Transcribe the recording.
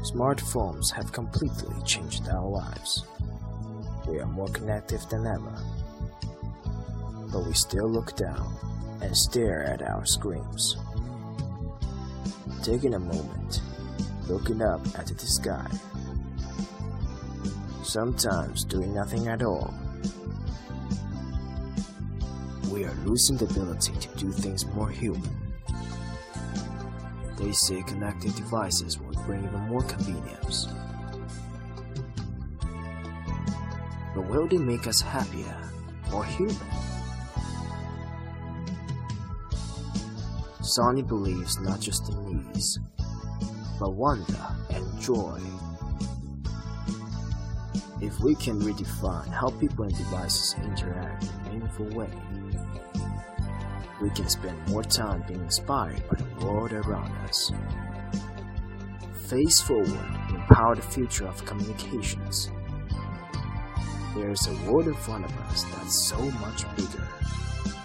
Smartphones have completely changed our lives. We are more connected than ever. But we still look down and stare at our screens. Taking a moment, looking up at the sky. Sometimes doing nothing at all. We are losing the ability to do things more human. They say connected devices will bring even more convenience. But will they make us happier, more human? Sonny believes not just in ease, but wonder and joy. If we can redefine how people and devices interact in a meaningful way, we can spend more time being inspired by the world around us. Face forward, empower the future of communications. There is a world in front of us that's so much bigger.